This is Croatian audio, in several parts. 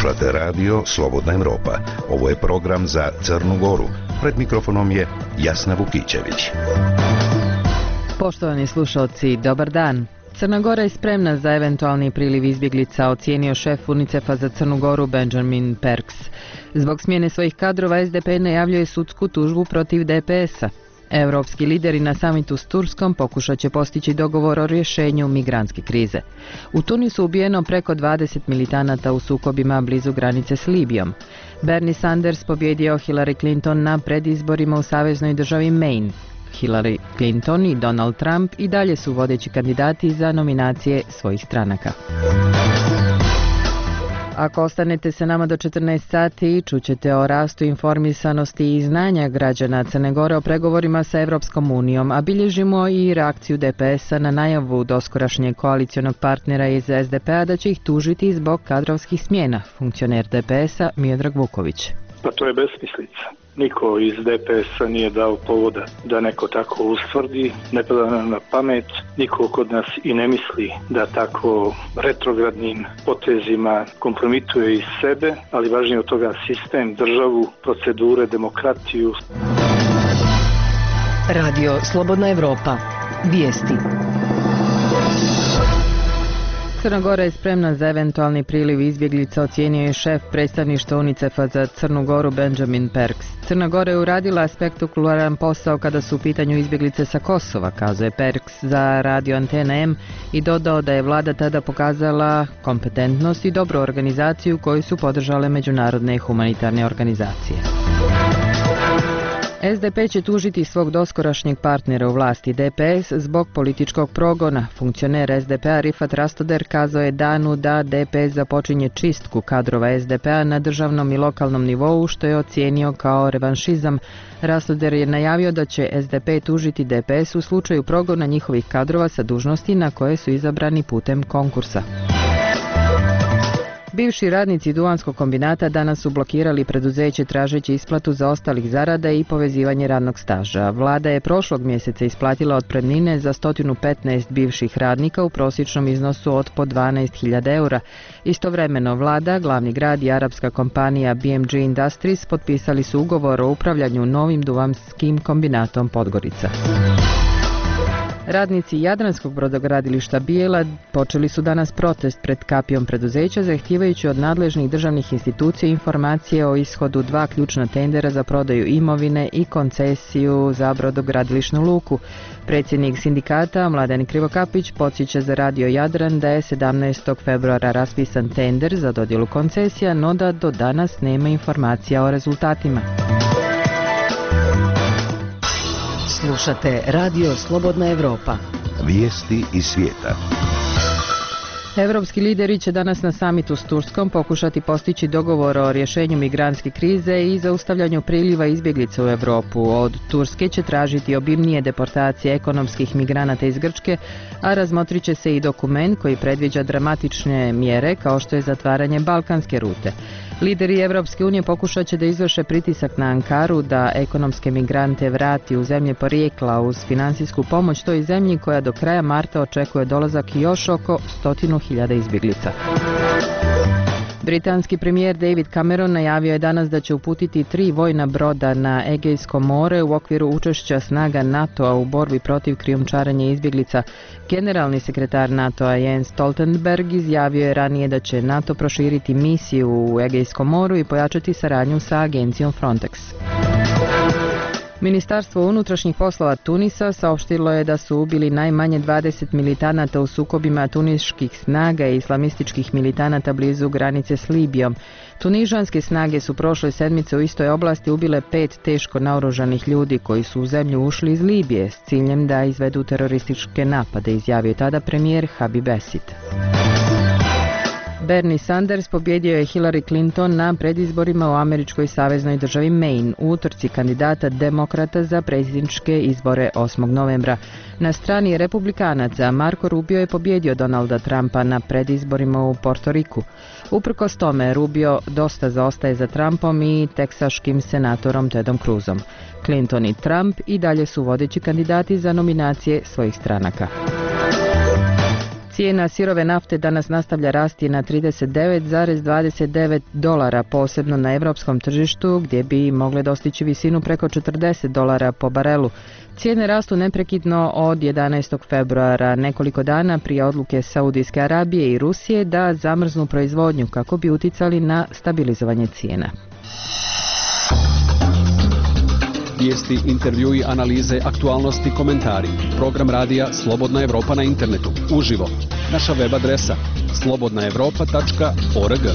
Slušate radio Slobodna Evropa. Ovo je program za Crnu Goru. Pred mikrofonom je Jasna Vukićević. Poštovani slušalci, dobar dan. Crna Gora je spremna za eventualni priliv izbjeglica, ocijenio šef UNICEF-a za Crnu Goru Benjamin Perks. Zbog smjene svojih kadrova SDP najavljuje sudsku tužbu protiv DPS-a. Europski lideri na samitu s Turskom pokušat će postići dogovor o rješenju migrantske krize. U Tunisu ubijeno preko 20 militanata u sukobima blizu granice s Libijom. Bernie Sanders pobjedio Hillary Clinton na predizborima u saveznoj državi Maine. Hillary Clinton i Donald Trump i dalje su vodeći kandidati za nominacije svojih stranaka. Ako ostanete sa nama do 14 sati, čućete o rastu informisanosti i znanja građana Crne Gore o pregovorima sa Evropskom unijom, a bilježimo i reakciju DPS-a na najavu doskorašnjeg koalicionog partnera iz SDP-a da će ih tužiti zbog kadrovskih smjena, funkcioner DPS-a Miodrag Vuković. Pa to je besmislica. Niko iz DPS-a nije dao povoda da neko tako ustvrdi, ne pada nam na pamet, niko kod nas i ne misli da tako retrogradnim potezima kompromituje i sebe, ali važnije od toga sistem, državu, procedure, demokratiju. Radio Slobodna Evropa. Vijesti. Crna Gora je spremna za eventualni priliv izbjeglica, ocijenio je šef predstavništva UNICEF-a za Crnu Goru Benjamin Perks. Crna Gora je uradila spektakularan posao kada su u pitanju izbjeglice sa Kosova, kazuje Perks za radio Antena M i dodao da je vlada tada pokazala kompetentnost i dobru organizaciju koju su podržale međunarodne humanitarne organizacije. SDP će tužiti svog doskorašnjeg partnera u vlasti DPS zbog političkog progona. Funkcioner SDP-a Rifat Rastoder kazao je danu da DPS započinje čistku kadrova SDP-a na državnom i lokalnom nivou, što je ocijenio kao revanšizam. Rastoder je najavio da će SDP tužiti DPS u slučaju progona njihovih kadrova sa dužnosti na koje su izabrani putem konkursa. Bivši radnici Duvanskog kombinata danas su blokirali preduzeće tražeći isplatu zaostalih zarada i povezivanje radnog staža. Vlada je prošlog mjeseca isplatila otpremnine za 115 bivših radnika u prosječnom iznosu od po 12.000 eura. Istovremeno vlada, glavni grad i arapska kompanija BMG Industries potpisali su ugovor o upravljanju novim Duvanskim kombinatom Podgorica. Radnici Jadranskog brodogradilišta Bijela počeli su danas protest pred kapijom preduzeća, zahtijevajući od nadležnih državnih institucija informacije o ishodu dva ključna tendera za prodaju imovine i koncesiju za brodogradilišnu luku. Predsjednik sindikata Mladen Krivokapić podsjeća za radio Jadran da je 17. februara raspisan tender za dodjelu koncesija, no da do danas nema informacija o rezultatima. Slušate Radio Slobodna Evropa. Vijesti iz svijeta. Europski lideri će danas na samitu s Turskom pokušati postići dogovor o rješenju migrantske krize i zaustavljanju priliva izbjeglica u Europu. Od Turske će tražiti obimnije deportacije ekonomskih migranata iz Grčke, a razmotrit će se i dokument koji predviđa dramatične mjere kao što je zatvaranje balkanske rute. Lideri Evropske unije pokušat će da izvrše pritisak na Ankaru da ekonomske migrante vrati u zemlje porijekla uz financijsku pomoć toj zemlji koja do kraja marta očekuje dolazak još oko 100.000 izbjeglica. Britanski premijer David Cameron najavio je danas da će uputiti 3 vojna broda na Egejsko more u okviru učešća snaga NATO-a u borbi protiv krijumčarenja izbjeglica. Generalni sekretar NATO-a Jens Stoltenberg izjavio je ranije da će NATO proširiti misiju u Egejskom moru i pojačati saradnju sa agencijom Frontex. Ministarstvo unutrašnjih poslova Tunisa saopštilo je da su ubili najmanje 20 militanata u sukobima tuniških snaga i islamističkih militanata blizu granice s Libijom. Tunižanske snage su prošle sedmice u istoj oblasti ubile 5 teško naoružanih ljudi koji su u zemlju ušli iz Libije s ciljem da izvedu terorističke napade, izjavio tada premijer Habib Esit. Bernie Sanders pobjedio je Hillary Clinton na predizborima u američkoj saveznoj državi Maine u utrci kandidata demokrata za predsjedničke izbore 8. novembra. Na strani republikanaca Marco Rubio je pobjedio Donalda Trumpa na predizborima u Porto Riku. Uprkos tome Rubio dosta zaostaje za Trumpom i teksaškim senatorom Tedom Cruzom. Clinton i Trump i dalje su vodeći kandidati za nominacije svojih stranaka. Cijena sirove nafte danas nastavlja rasti na $39,29, posebno na europskom tržištu gdje bi mogle dostići visinu preko $40 po barelu. Cijene rastu neprekidno od 11. februara, nekoliko dana prije odluke Saudijske Arabije i Rusije da zamrznu proizvodnju kako bi uticali na stabilizovanje cijena. Vijesti, intervjui, analize, aktualnosti, komentari. Program radija Slobodna Evropa na internetu. Uživo. Naša web adresa slobodnaevropa.org.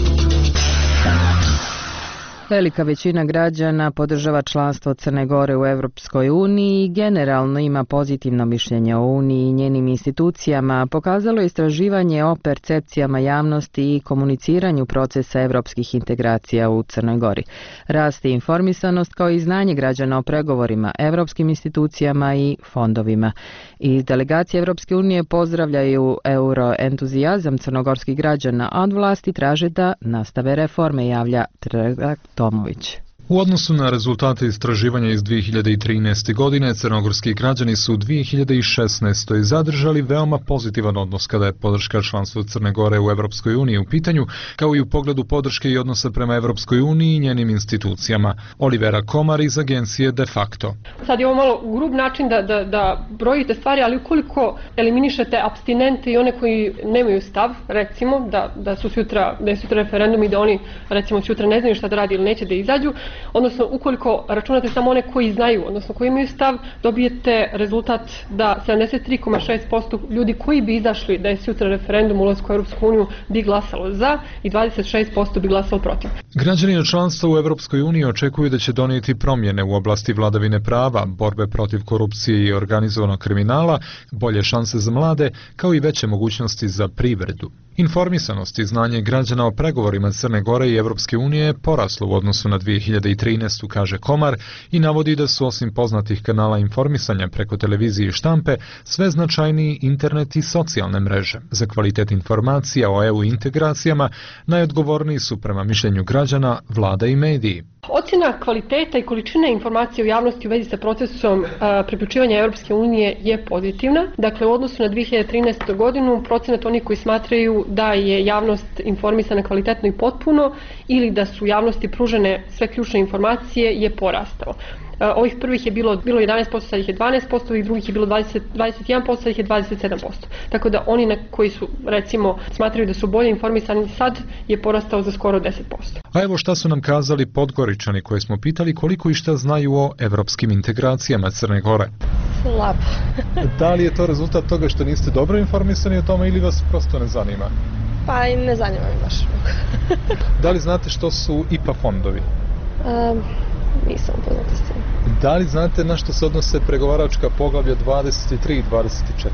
Velika većina građana podržava članstvo Crne Gore u Europskoj uniji i generalno ima pozitivno mišljenje o Uniji i njenim institucijama, pokazalo je istraživanje o percepcijama javnosti i komuniciranju procesa europskih integracija u Crnoj Gori. Raste informisanost kao i znanje građana o pregovorima, europskim institucijama i fondovima. Iz delegacije Europske unije pozdravljaju euroentuzijazam crnogorskih građana, a od vlasti traže da nastave reforme, javlja Tomović. U odnosu na rezultate istraživanja iz 2013. godine, crnogorski građani su u 2016. zadržali veoma pozitivan odnos kada je podrška članstva Crne Gore u Europskoj uniji u pitanju, kao i u pogledu podrške i odnosa prema Europskoj uniji i njenim institucijama. Olivera Komar iz agencije De Facto. Sad je ovo malo grub način da brojite stvari, ali ukoliko eliminišete apstinente i one koji nemaju stav, recimo da je sutra referendum i da oni recimo sutra ne znaju šta da radi ili neće da izađu, odnosno ukoliko računate samo one koji znaju, odnosno koji imaju stav, dobijete rezultat da 73,6% ljudi koji bi izašli da je sutra referendum ulasku u Europsku uniju bi glasalo za i 26% bi glasalo protiv. Građani na članstvo u Europskoj uniji očekuju da će donijeti promjene u oblasti vladavine prava, borbe protiv korupcije i organizovanog kriminala, bolje šanse za mlade, kao i veće mogućnosti za privredu. Informisanost i znanje građana o pregovorima Crne Gore i Europske unije je poraslo u odnosu na 2013. kaže Komar i navodi da su osim poznatih kanala informisanja preko televizije i štampe sve značajniji internet i socijalne mreže. Za kvalitet informacija o EU integracijama najodgovorniji su prema mišljenju građana vlada i mediji. Ocjena kvaliteta i količine informacije u javnosti u vezi sa procesom priključivanja Europske unije je pozitivna. Dakle, u odnosu na 2013. godinu procenat onih koji smatraju da je javnost informisana kvalitetno i potpuno ili da su javnosti pružene sve ključne informacije je porastao. Ovih prvih je bilo 11%, sad ih je 12%, ovih drugih je bilo 21%, sad ih je 27%. Tako da oni koji su, recimo, smatraju da su bolje informisani sad je porastao za skoro 10%. A evo šta su nam kazali Podgoričani koje smo pitali koliko i šta znaju o evropskim integracijama Crne Gore. Slabo. Da li je to rezultat toga što niste dobro informisani o tome ili vas prosto ne zanima? Pa i ne zanima mi baš. Da li znate što su IPA fondovi? Nisam upoznata s tim. Da li znate na što se odnose pregovaračka poglavlja 23 i 24?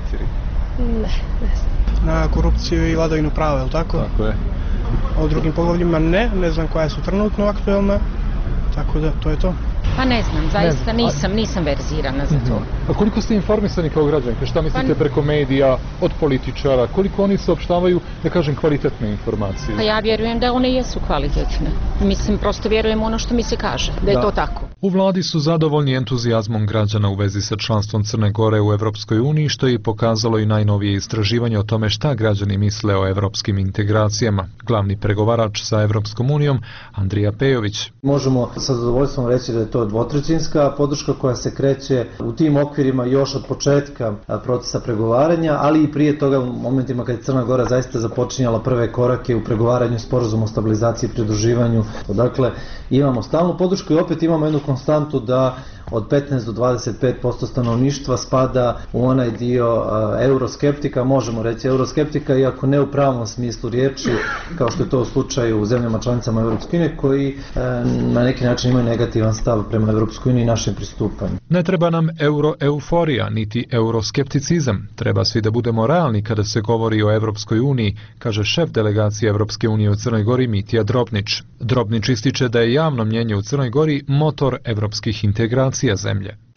Ne znam. Na korupciju i vladavinu prava, je li tako? Tako je. O drugim poglavljima ne znam koja su trenutno aktuelna, tako da to je to. Pa ne znam, zaista nisam verzirana za to. A koliko ste informisani kao građanke? Šta mislite preko medija, od političara? Koliko oni saopštavaju, da kažem, kvalitetne informacije? Pa ja vjerujem da one jesu kvalitetne. Mislim, prosto vjerujem ono što mi se kaže, da je to tako. U vladi su zadovoljni entuzijazmom građana u vezi sa članstvom Crne Gore u Europskoj uniji, što je pokazalo i najnovije istraživanje o tome šta građani misle o evropskim integracijama. Glavni pregovarač sa Evropskom unijom, Andrija Pejović. Možemo sa zadovoljstvom reći da je to dvotrećinska podrška koja se kreće u tim okvirima još od početka procesa pregovaranja, ali i prije toga u momentima kad je Crna Gora zaista započinjala prve korake u pregovaranju sporazuma o stabilizaciji i pridruživanju. Dakle, imamo stalnu podršku i opet imamo jednu konstantu da od 15 do 25% stanovništva spada u onaj dio euroskeptika, možemo reći euroskeptika, iako ne u pravom smislu riječi, kao što je to u slučaju u zemljama članicama Europske unije, koji na neki način imaju negativan stav prema Europskoj uniji i našem pristupanju. Ne treba nam euroeuforija, niti euroskepticizam. Treba svi da budemo realni kada se govori o Europskoj uniji, kaže šef delegacije Europske unije u Crnoj Gori Mitja Drobnić. Drobnić ističe da je javno mnjenje u Crnoj Gori motor evropskih integracija zemlje.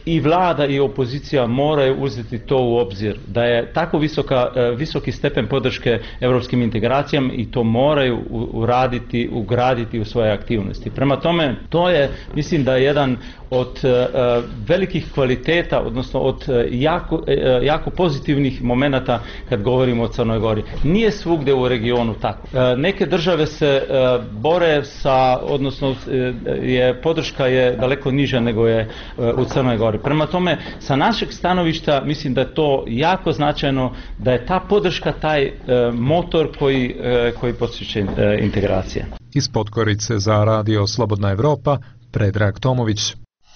i vlada i opozicija moraju uzeti to u obzir, da je tako visoki stepen podrške europskim integracijama i to moraju ugraditi u svoje aktivnosti. Prema tome, to je, mislim da je jedan od velikih kvaliteta, odnosno od jako pozitivnih momenata kad govorimo o Crnoj Gori. Nije svugdje u regionu tako. Neke države se bore odnosno podrška je daleko niža nego je u Crnoj Gori. Prema tome, sa našeg stanovišta mislim da je to jako značajno, da je ta podrška taj motor koji potiče integracije. Iz Podgorice za Radio Slobodna Evropa, Predrag Tomović.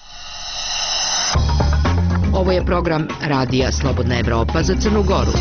Ovo je program Radija Slobodna Evropa za Crnu Goru.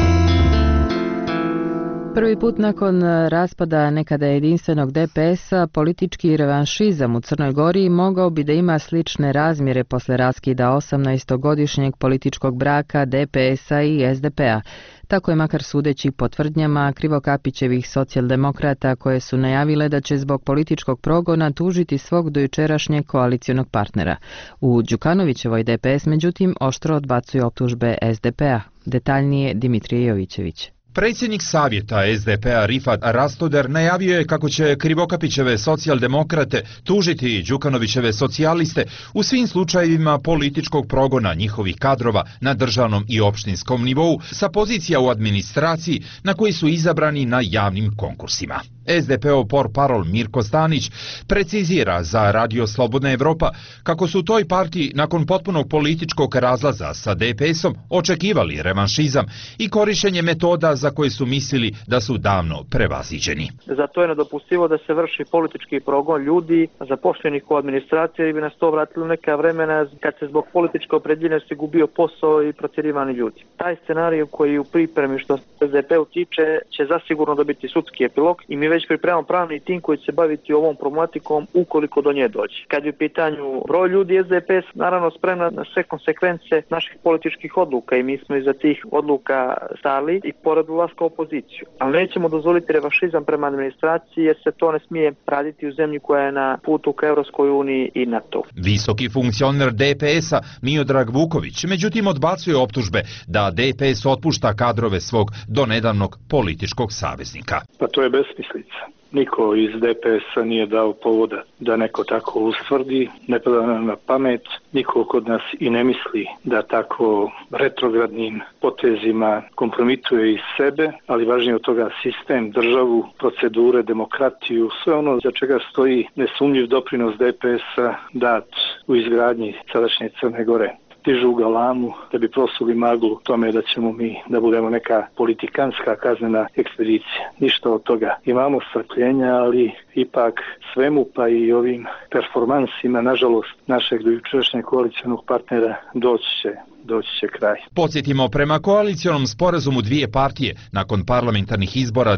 Prvi put nakon raspada nekada jedinstvenog DPS-a, politički revanšizam u Crnoj Gori mogao bi da ima slične razmjere posle raskida 18-godišnjeg političkog braka DPS-a i SDP-a. Tako je makar sudeći po tvrdnjama Krivokapićevih socijaldemokrata koje su najavile da će zbog političkog progona tužiti svog dojučerašnjeg koalicionog partnera. U Đukanovićevoj DPS, međutim, oštro odbacuje optužbe SDP-a. Detaljnije Dimitrije Jovićević. Predsjednik savjeta SDP-a Rifat Rastoder najavio je kako će Krivokapićeve socijaldemokrate tužiti Đukanovićeve socijaliste u svim slučajevima političkog progona njihovih kadrova na državnom i opštinskom nivou sa pozicija u administraciji na koji su izabrani na javnim konkursima. SDP-ov portparol Mirko Stanić precizira za Radio Slobodna Evropa kako su toj partiji nakon potpunog političkog razlaza sa DPS-om očekivali revanšizam i korištenje metoda za koje su mislili da su davno prevaziđeni. Zato je nedopustivo da se vrši politički progon ljudi zapošljenih u administraciji i bi nas to vratilo neka vremena kad se zbog političke opredjeljenosti gubio posao i protjerivani ljudi. Taj scenarij koji u pripremi što SDP-u tiče će zasigurno dobiti sudski epilog i mi već pripremamo pravni tim koji će se baviti ovom problematikom ukoliko do nje dođe. Kad je u pitanju broj ljudi, SDP naravno spremna na sve konsekvence naših političkih odluka i mi smo iza tih odluka stali i pored ulaska u opoziciju. Ali nećemo dozvoliti revanšizam prema administraciji jer se to ne smije raditi u zemlji koja je na putu ka Europskoj uniji i NATO. Visoki funkcioner DPS-a Miodrag Vuković međutim odbacuje optužbe da DPS otpušta kadrove svog donedavnog političkog saveznika. Pa to je besmislica. Niko iz DPS-a nije dao povoda da neko tako ustvrdi, ne pada nam na pamet, niko kod nas i ne misli da tako retrogradnim potezima kompromituje i sebe, ali važnije od toga sistem, državu, procedure, demokratiju, sve ono za čega stoji nesumnjiv doprinos DPS-a dat u izgradnji sadašnje Crne Gore. Dižu galamu da bi prosuli maglu tome da ćemo mi da budemo neka politikanska kaznena ekspedicija. Ništa od toga. Imamo strpljenja, ali ipak svemu pa i ovim performansima, nažalost, našeg dojučerašnjeg koalicionog partnera doći će kraj. Podsjetimo, prema koalicionom sporazumu dvije partije, nakon parlamentarnih izbora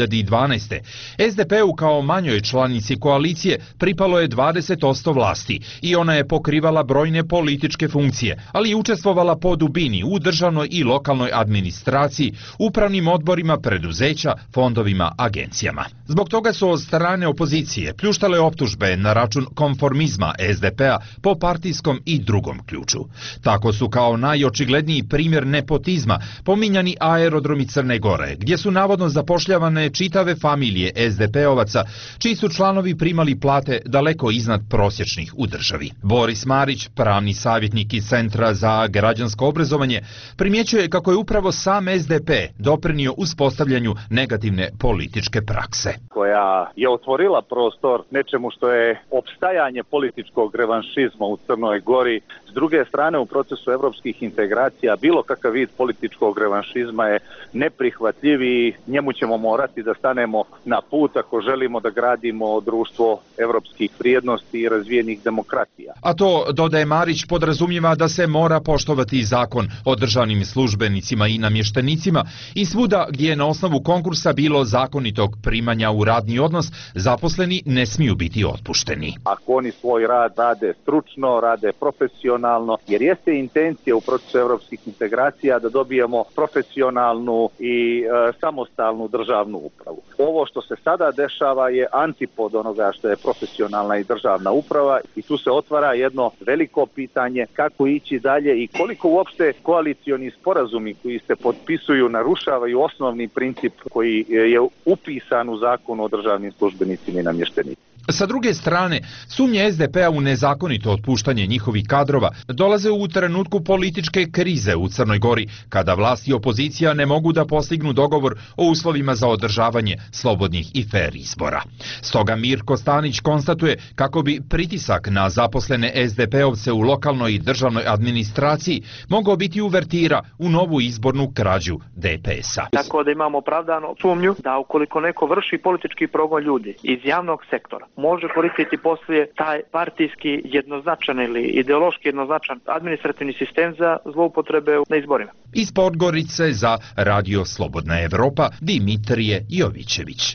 2012. SDP-u kao manjoj članici koalicije pripalo je 20% vlasti i ona je pokrivala brojne političke funkcije, ali i učestvovala po dubini u državnoj i lokalnoj administraciji, upravnim odborima preduzeća, fondovima, agencijama. Zbog toga su od strane opozicije pljuštale optužbe na račun konformizma SDP-a po partijskom i drugom ključu. Tako su kao najočigledniji primjer nepotizma pominjani aerodromi Crne Gore, gdje su navodno zapošljavane čitave familije SDP-ovaca, čiji su članovi primali plate daleko iznad prosječnih u državi. Boris Marić, pravni savjetnik iz Centra za građansko obrazovanje, primjećuje kako je upravo sam SDP doprinio uspostavljanju negativne političke prakse. Koja je otvorila prostor nečemu što je opstajanje političkog revanšizma u Crnoj Gori. S druge strane, u procesu evropskih integracija bilo kakav vid političkog revanšizma je neprihvatljiv i njemu ćemo morati da stanemo na put ako želimo da gradimo društvo evropskih vrijednosti i razvijenih demokratija. A to, dodaje Marić, podrazumijeva da se mora poštovati zakon o državnim službenicima i namještenicima i svuda gdje je na osnovu konkursa bilo zakonitog primanja u radni odnos, zaposleni ne smiju biti otpušteni. Ako oni svoj rad rade stručno, rade profesionalno, profesionalno, jer jeste intencija u procesu europskih integracija da dobijemo profesionalnu i samostalnu državnu upravu. Ovo što se sada dešava je antipod onoga što je profesionalna i državna uprava i tu se otvara jedno veliko pitanje kako ići dalje i koliko uopšte koalicioni sporazumi koji se potpisuju narušavaju osnovni princip koji je upisan u zakonu o državnim službenicima i namještenicima. Sa druge strane, sumnje SDP-a u nezakonito otpuštanje njihovih kadrova dolaze u trenutku političke krize u Crnoj Gori, kada vlast i opozicija ne mogu da postignu dogovor o uslovima za održavanje slobodnih i fer izbora. Stoga Mirko Stanić konstatuje kako bi pritisak na zaposlene SDP-ovce u lokalnoj i državnoj administraciji mogao biti uvertira u novu izbornu krađu DPS-a. Tako da imamo opravdanu sumnju da ukoliko neko vrši politički progon ljudi iz javnog sektora, može koristiti poslije taj partijski jednoznačan ili ideološki jednoznačan administrativni sistem za zloupotrebe na izborima. Iz Podgorice za Radio Slobodna Evropa, Dimitrije Jovićević.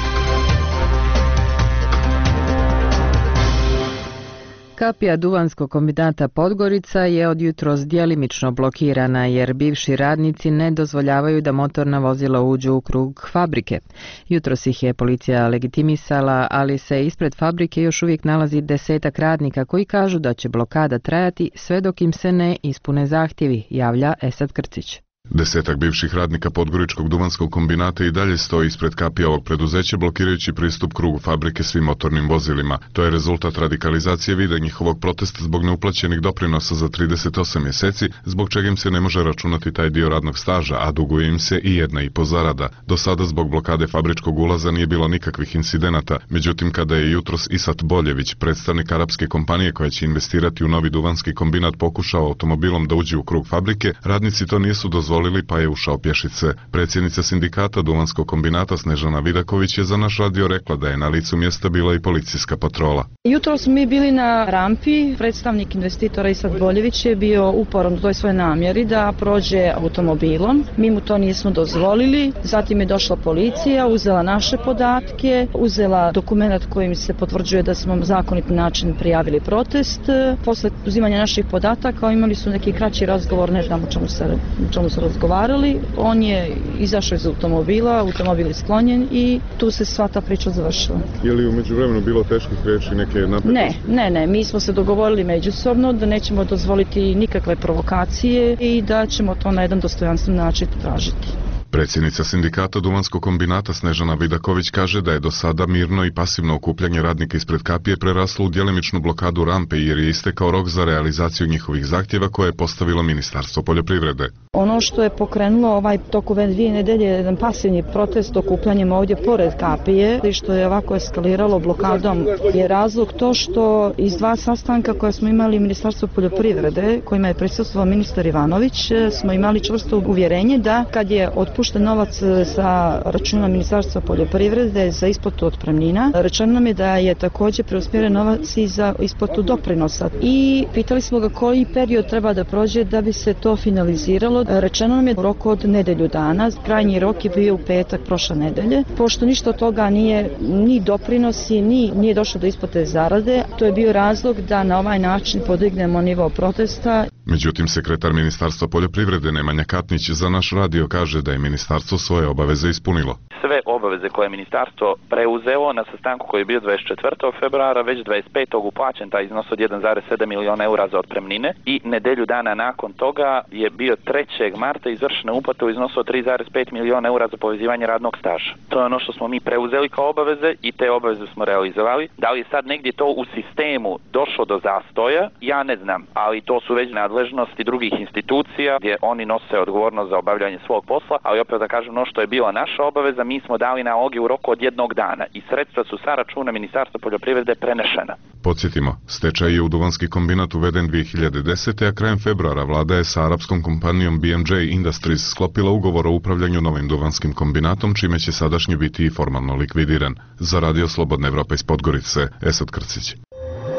Kapija duvanskog kombinata Podgorica je od jutros djelimično blokirana jer bivši radnici ne dozvoljavaju da motorna vozila uđu u krug fabrike. Jutros ih je policija legitimisala, ali se ispred fabrike još uvijek nalazi 10-ak radnika koji kažu da će blokada trajati sve dok im se ne ispune zahtjevi, javlja Esad Krcić. 10-ak bivših radnika Podgoričkog duvanskog kombinata i dalje stoji ispred kapije ovog preduzeća blokirajući pristup krugu fabrike svim motornim vozilima. To je rezultat radikalizacije vida njihovog protesta zbog neuplaćenih doprinosa za 38 mjeseci, zbog čega im se ne može računati taj dio radnog staža, a duguje im se i 1,5 zarada. Do sada zbog blokade fabričkog ulaza nije bilo nikakvih incidenata, međutim kada je jutros Isat Boljević, predstavnik arapske kompanije koja će investirati u novi duvanski kombinat, pokušao automobilom da uđe u krug fabrike, radnici to nisu dozvolili pa je ušao pješice. Predsjednica sindikata Duvanskog kombinata Snežana Vidaković je za naš radio rekla da je na licu mjesta bila i policijska patrola. Jutro smo mi bili na rampi, predstavnik investitora Isat Boljević je bio uporan u toj svojoj namjeri da prođe automobilom. Mi mu to nismo dozvolili, zatim je došla policija, uzela naše podatke, uzela dokument kojim se potvrđuje da smo zakonit način prijavili protest. Posle uzimanja naših podataka imali su neki kraći razgovor, ne znam o čemu se razgovarali. On je izašao iz automobila, automobil je sklonjen i tu se sva ta priča završila. Je li u međuvremenu bilo teških riječi, neke napetosti? Ne, mi smo se dogovorili međusobno da nećemo dozvoliti nikakve provokacije i da ćemo to na jedan dostojanstven način tražiti. Predsjednica sindikata Duvanskog kombinata Snežana Vidaković kaže da je do sada mirno i pasivno okupljanje radnika ispred kapije preraslo u djelimičnu blokadu rampe jer je istekao rok za realizaciju njihovih zahtjeva koje je postavilo Ministarstvo poljoprivrede. Ono što je pokrenulo toku ove 2 nedelje jedan pasivni protest okupljanjem ovdje pored kapije i što je ovako eskaliralo blokadom je razlog to što iz 2 sastanka koje smo imali Ministarstvo poljoprivrede kojima je prisustvovao ministar Ivanović smo imali čvrsto uvjerenje da kad je otpušten novac sa računa Ministarstva poljoprivrede za isplatu otpremnina, rečeno nam je da je također preusmjeren novac i za isplatu doprinosa i pitali smo ga koji period treba da prođe da bi se to finaliziralo. Rečeno nam je u roku od nedelju dana, krajnji rok je bio u petak prošle nedelje. Pošto ništa od toga ni doprinosi, nije došlo do isplate zarade, to je bio razlog da na ovaj način podignemo nivo protesta. Međutim, sekretar Ministarstva poljoprivrede Nemanja Katnić za naš radio kaže da je ministarstvo svoje obaveze ispunilo. Sve obaveze koje je ministarstvo preuzelo na sastanku koji je bio 24. februara, već 25. uplaćen taj iznos od 1,7 milijuna eura za otpremnine i nedelju dana nakon toga je bio 3. marta izvršena uplata u iznosu od 3,5 milijuna eura za povezivanje radnog staža. To je ono što smo mi preuzeli kao obaveze i te obaveze smo realizovali. Da li je sad negdje to u sistemu došlo do zastoja, ja ne znam, ali to su već nadležnosti drugih institucija gdje oni nose odgovornost za obavljanje svog posla, ali opet da kažem ono što je bila naša obaveza, mi smo dali naloge u roku od 1 dana i sredstva su sa računa Ministarstva poljoprivrede prenešena. Podsjetimo, stečaj je u duvanski kombinat uveden 2010. a krajem februara vlada je sa arapskom kompanijom BMJ Industries sklopila ugovor o upravljanju novim duvanskim kombinatom, čime će sadašnji biti i formalno likvidiran. Za Radio Slobodna Evropa iz Podgorice, Esad Krcić.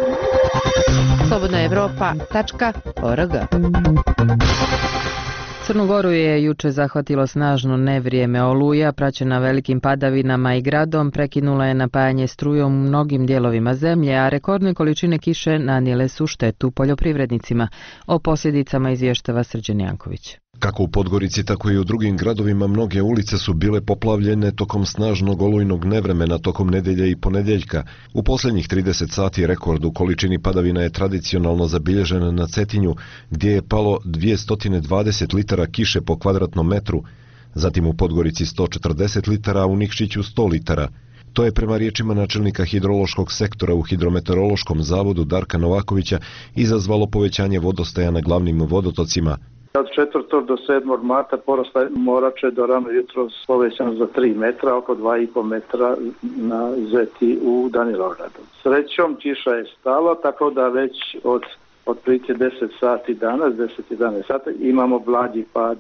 slobodnaevropa.org Crnu Goru je juče zahvatilo snažno nevrijeme. Oluja, praćena velikim padavinama i gradom, prekinula je napajanje strujom u mnogim dijelovima zemlje, a rekordne količine kiše nanijele su štetu poljoprivrednicima. O posljedicama izvještava Srđan Janković. Kako u Podgorici, tako i u drugim gradovima mnoge ulice su bile poplavljene tokom snažnog olujnog nevremena tokom nedelje i ponedjeljka. U posljednjih 30 sati rekord u količini padavina je tradicionalno zabilježen na Cetinju, gdje je palo 220 litara kiše po kvadratnom metru, zatim u Podgorici 140 litara, a u Nikšiću 100 litara. To je prema riječima načelnika hidrološkog sektora u Hidrometeorološkom zavodu Darka Novakovića izazvalo povećanje vodostaja na glavnim vodotocima. Od 4. do 7. marta porast Morače do rano jutro povećan za 3 metra, oko 2,5 metra na Zeti u Danilovgradu. Srećom kiša je stala, tako da već od otprilike 10 sati danas, 10-11 sati, imamo blagi pad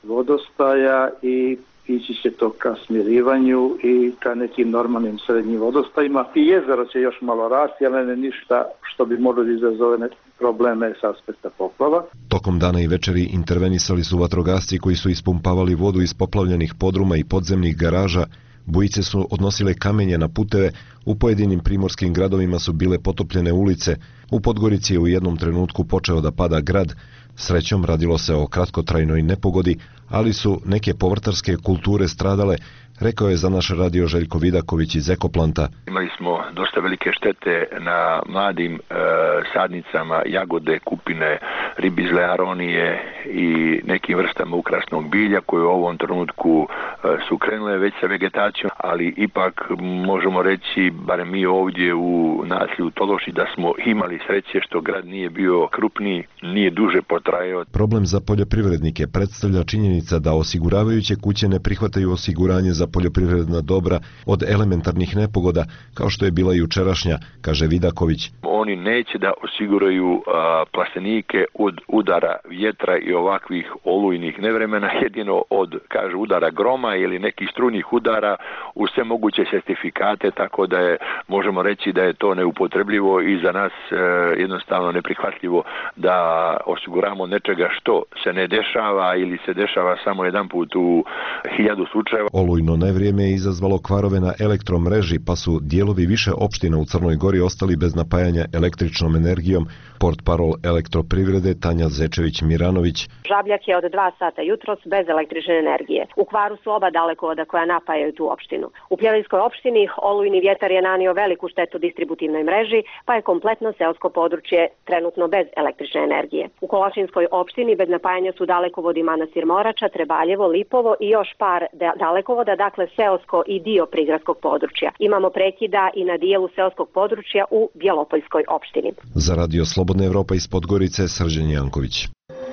vodostaja i ići će to ka smirivanju i ka nekim normalnim srednjim vodostajima. I jezero će još malo rasti, ali ne ništa što bi moglo izazove probleme s aspekta poplava. Tokom dana i večeri intervenisali su vatrogasci koji su ispumpavali vodu iz poplavljenih podruma i podzemnih garaža. Bujice su odnosile kamenje na puteve, u pojedinim primorskim gradovima su bile potopljene ulice, u Podgorici je u jednom trenutku počeo da pada grad. Srećom radilo se o kratkotrajnoj nepogodi, ali su neke povrtarske kulture stradale, rekao je za naš radio Željko Vidaković iz Ekoplanta. Imali smo dosta velike štete na mladim sadnicama jagode, kupine, ribizle, aronije i nekim vrstama ukrasnog bilja koje u ovom trenutku su krenule već sa vegetacijom, ali ipak možemo reći, barem mi ovdje u naselju Tološi, da smo imali sreće što grad nije bio krupniji, nije duže potrajao. Problem za poljoprivrednike predstavlja činjenica da osiguravajuće kuće ne prihvataju osiguranje za poljoprivredna dobra od elementarnih nepogoda, kao što je bila jučerašnja, kaže Vidaković. Oni neće da osiguraju plastenike od udara vjetra i ovakvih olujnih nevremena, jedino od, kaže, udara groma ili nekih strujnih udara u sve moguće sertifikate, tako da možemo reći da je to neupotrebljivo i za nas jednostavno neprihvatljivo da osiguramo nečega što se ne dešava ili se dešava samo jedan put u 1000 slučajeva. Olujno nevrijeme je izazvalo kvarove na elektromreži, pa su dijelovi više opština u Crnoj Gori ostali bez napajanja električnom energijom. Portparol Elektroprivrede Tanja Zečević-Miranović. Žabljak je od 2 sata jutros bez električne energije. U kvaru su oba dalekovoda koja napajaju tu opštinu. U Pljevljskoj opštini olujni vjetar je nanio veliku štetu distributivnoj mreži, pa je kompletno seosko područje trenutno bez električne energije. U Kolašinskoj opštini bez napajanja su dalekovodi Manastir Morača, Trebaljevo, Lipovo i još par dalekovoda, dakle seosko i dio prigradskog područja. Imamo prekida i na dijelu seoskog područja u Bjelopoljskoj opštini. Za radio Slobodna Evropa iz Podgorice, Srđan Janković.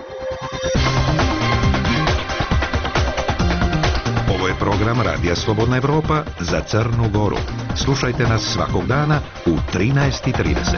Ovo je program Radija Slobodna Evropa za Crnu Goru. Slušajte nas svakog dana u 13:30.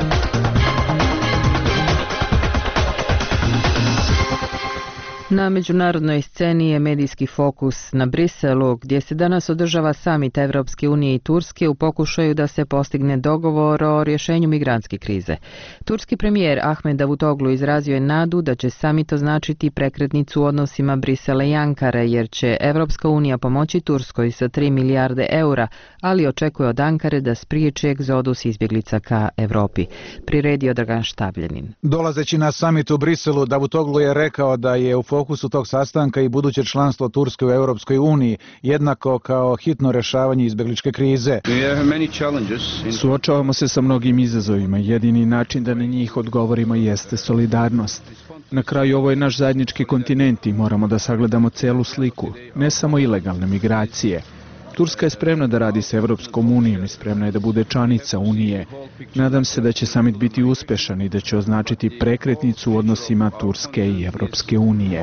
Na međunarodnoj sceni je medijski fokus na Briselu, gdje se danas održava samit Evropske unije i Turske u pokušaju da se postigne dogovor o rješenju migrantske krize. Turski premijer Ahmed Davutoglu izrazio je nadu da će samit označiti prekretnicu u odnosima Brisela i Ankare, jer će Evropska unija pomoći Turskoj sa 3 milijarde eura, ali očekuje od Ankare da spriječi egzodus izbjeglica ka Evropi. Priredio Dragan Štabljanin. Dolazeći na samit u Briselu, Davutoglu je rekao da je u fokusu tog sastanka i buduće članstvo Turske u Europskoj uniji, jednako kao hitno rješavanje izbjegličke krize. Suočavamo se sa mnogim izazovima. Jedini način da na njih odgovorimo jeste solidarnost. Na kraju ovo je naš zajednički kontinent i moramo da sagledamo celu sliku, ne samo ilegalne migracije. Turska je spremna da radi sa Evropskom unijom i spremna je da bude članica Unije. Nadam se da će samit biti uspešan i da će označiti prekretnicu u odnosima Turske i Evropske unije.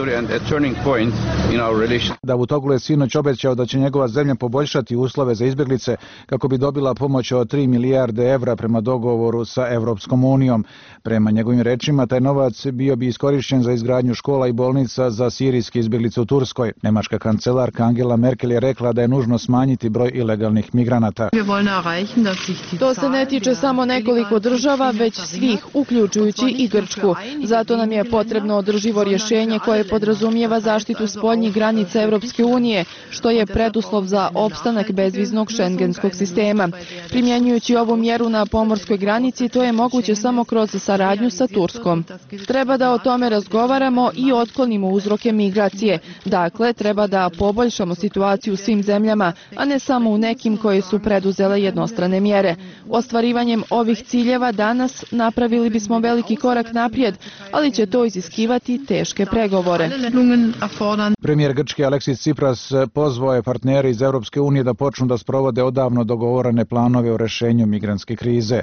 Davutoglu je sinoć obećao da će njegova zemlja poboljšati uslove za izbjeglice kako bi dobila pomoć od 3 milijarde evra prema dogovoru sa Evropskom unijom. Prema njegovim rečima, taj novac bio bi iskorišćen za izgradnju škola i bolnica za sirijske izbjeglice u Turskoj. Nemačka kancelarka Angela Merkel je rekla da je nužno nužno smanjiti broj ilegalnih migranata. To se ne tiče samo nekoliko država, već svih, uključujući i Grčku. Zato nam je potrebno održivo rješenje koje podrazumijeva zaštitu spoljnih granica Europske unije, što je preduslov za opstanak bezviznog šengenskog sistema. Primjenjujući ovu mjeru na pomorskoj granici, to je moguće samo kroz saradnju sa Turskom. Treba da o tome razgovaramo i otklonimo uzroke migracije. Dakle, treba da poboljšamo situaciju u svim zemljama, a ne samo u nekim koje su preduzele jednostrane mjere. Ostvarivanjem ovih ciljeva danas napravili bismo veliki korak naprijed, ali će to iziskivati teške pregovore. Premijer Grčke Aleksis Tsipras pozvao je partnere iz Europske unije da počnu da sprovode odavno dogovorene planove o rešenju migrantske krize.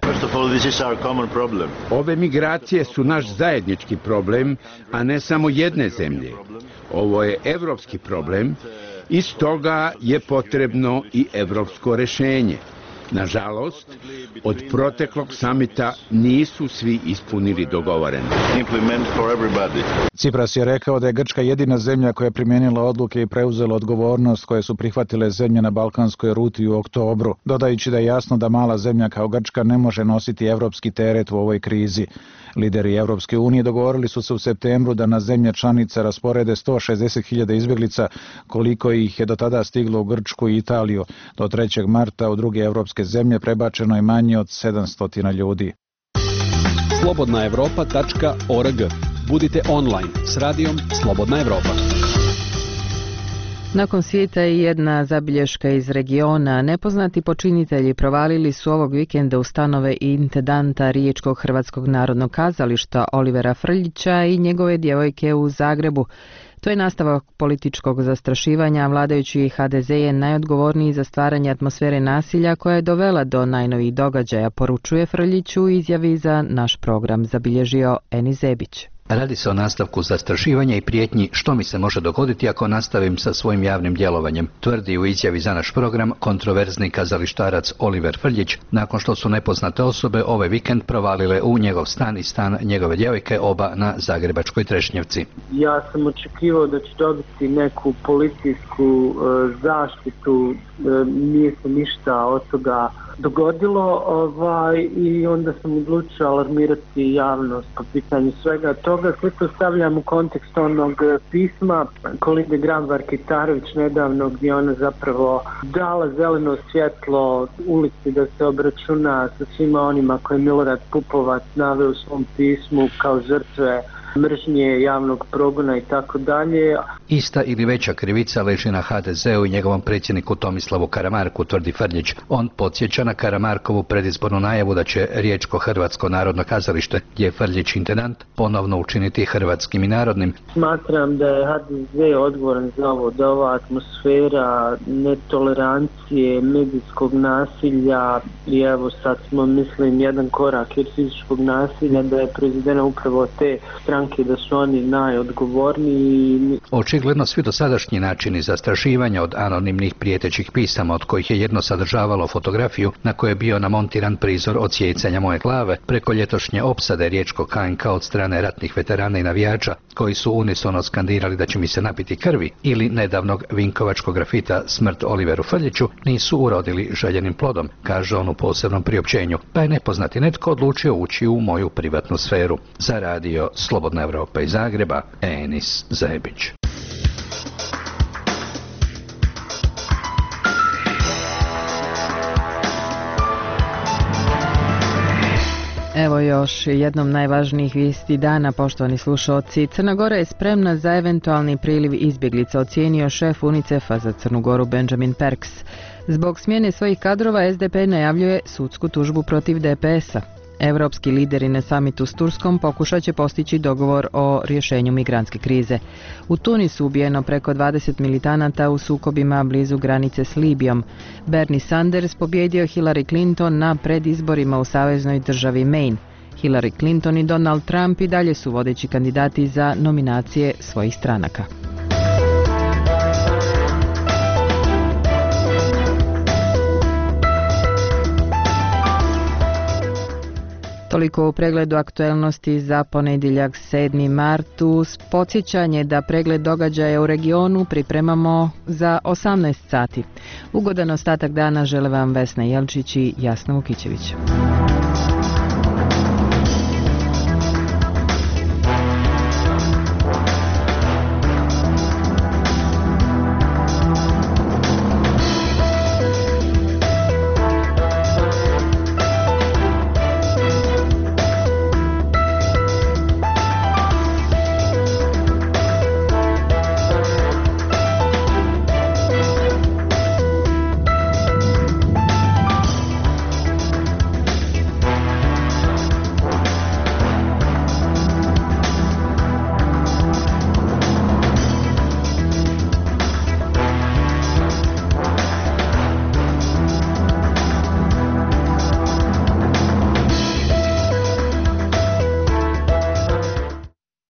Ove migracije su naš zajednički problem, a ne samo jedne zemlje. Ovo je evropski problem i stoga je potrebno i evropsko rešenje. Nažalost, od proteklog samita nisu svi ispunili dogovoreno. Tsipras je rekao da je Grčka jedina zemlja koja je primijenila odluke i preuzela odgovornost koje su prihvatile zemlje na balkanskoj ruti u oktobru, dodajući da je jasno da mala zemlja kao Grčka ne može nositi evropski teret u ovoj krizi. Lideri Europske unije dogovorili su se u septembru da na zemlje članice rasporede 160.000 izbjeglica, koliko ih je do tada stiglo u Grčku i Italiju. Do 3. marta u druge evropske zemlje prebačeno je manje od 700 ljudi. slobodnaevropa.org. Budite online s radijom Slobodna Evropa. Nakon svijeta i jedna zabilješka iz regiona, nepoznati počinitelji provalili su ovog vikenda u stanove intendanta Riječkog Hrvatskog narodnog kazališta Olivera Frljića i njegove djevojke u Zagrebu. To je nastavak političkog zastrašivanja, vladajući HDZ je najodgovorniji za stvaranje atmosfere nasilja koja je dovela do najnovijih događaja, poručuje Frljić u izjavi za naš program, zabilježio Eni Zebić. Radi se o nastavku zastrašivanja i prijetnji što mi se može dogoditi ako nastavim sa svojim javnim djelovanjem, tvrdi u izjavi za naš program kontroverzni kazalištarac Oliver Frljić, nakon što su nepoznate osobe ovaj vikend provalile u njegov stan i stan njegove djevojke, oba na zagrebačkoj Trešnjevci. Ja sam očekivao da ću dobiti neku policijsku zaštitu, nije se ništa od toga dogodilo i onda sam odlučio alarmirati javnost po pitanju svega toga. Sve to stavljam u kontekst onog pisma Kolinde Grabar-Kitarović nedavno, gdje ona zapravo dala zeleno svjetlo ulici da se obračuna sa svima onima koje Milorad Pupovac naveo u svom pismu kao žrtve mržnje, javnog progona i tako dalje. Ista ili veća krivica leži na HDZ-u i njegovom predsjedniku Tomislavu Karamarku, tvrdi Frljić. On podsjeća na Karamarkovu predizbornu najavu da će Riječko Hrvatsko narodno kazalište, gdje je Frljić intendant, ponovno učiniti hrvatskim i narodnim. Smatram da je HDZ odgovoran za ovo, da ova atmosfera netolerancije, medijskog nasilja i evo sad smo, mislim, jedan korak od fizičkog nasilja, da je proizvedena upravo te stranke, da su oni najodgovorniji. Očigledno svi dosadašnji načini zastrašivanja, od anonimnih prijetećih pisama, od kojih je jedno sadržavalo fotografiju na kojoj je bio namontiran prizor odsjecanja moje glave, preko ljetošnje opsade riječkog HNK od strane ratnih veterana i navijača koji su unisono skandirali da će mi se napiti krvi, ili nedavnog vinkovačkog grafita Smrt Oliveru Frljiću, nisu urodili željenim plodom, kaže on u posebnom priopćenju, pa je nepoznati netko odlučio ući u moju privatnu sferu. Za radio Slobodna Evropa iz Zagreba, Enis Zebić. Evo još jednom najvažnijih vijesti dana, poštovani slušalci. Crna Gora je spremna za eventualni priliv izbjeglica, ocijenio šef UNICEF-a za Crnu Goru Benjamin Perks. Zbog smjene svojih kadrova SDP najavljuje sudsku tužbu protiv DPS-a. Europski lideri na samitu s Turskom pokušat će postići dogovor o rješenju migrantske krize. U Tunisu ubijeno preko 20 militanata u sukobima blizu granice s Libijom. Bernie Sanders pobjedio Hillary Clinton na predizborima u saveznoj državi Maine. Hillary Clinton i Donald Trump i dalje su vodeći kandidati za nominacije svojih stranaka. Toliko u pregledu aktuelnosti za ponedjeljak 7. mart. Uz podsjećanje da pregled događaja u regionu pripremamo za 18 sati. Ugodan ostatak dana žele vam Vesna Jelčić i Jasna Vukićević.